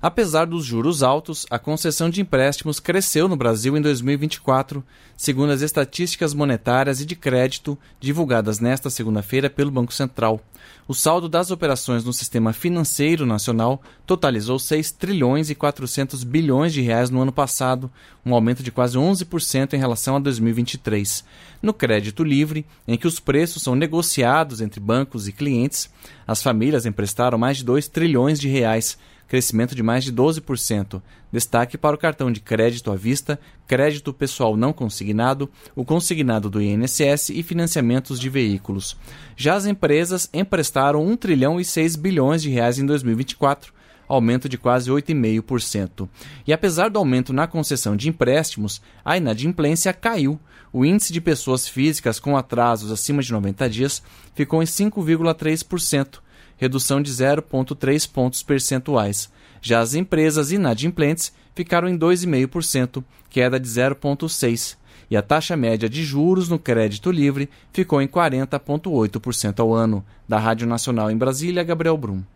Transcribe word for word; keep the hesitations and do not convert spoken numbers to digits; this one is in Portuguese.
Apesar dos juros altos, a concessão de empréstimos cresceu no Brasil em dois mil e vinte e quatro, segundo as estatísticas monetárias e de crédito divulgadas nesta segunda-feira pelo Banco Central. O saldo das operações no sistema financeiro nacional totalizou seis trilhões e quatrocentos bilhões de reais no ano passado, um aumento de quase onze por cento em relação a dois mil e vinte e três. No crédito livre, em que os preços são negociados entre bancos e clientes, as famílias emprestaram mais de dois trilhões de reais, crescimento de mais de doze por cento. Destaque para o cartão de crédito à vista, crédito pessoal não consignado, o consignado do I N S S e financiamentos de veículos. Já as empresas emprestaram um trilhão e seis bilhões de reais em dois mil e vinte e quatro, aumento de quase oito vírgula cinco por cento. E apesar do aumento na concessão de empréstimos, a inadimplência caiu. O índice de pessoas físicas com atrasos acima de noventa dias ficou em cinco vírgula três por cento, redução de zero vírgula três pontos percentuais. Já as empresas inadimplentes ficaram em dois vírgula cinco por cento, queda de zero vírgula seis por cento. E a taxa média de juros no crédito livre ficou em quarenta vírgula oito por cento ao ano. Da Rádio Nacional em Brasília, Gabriel Brum.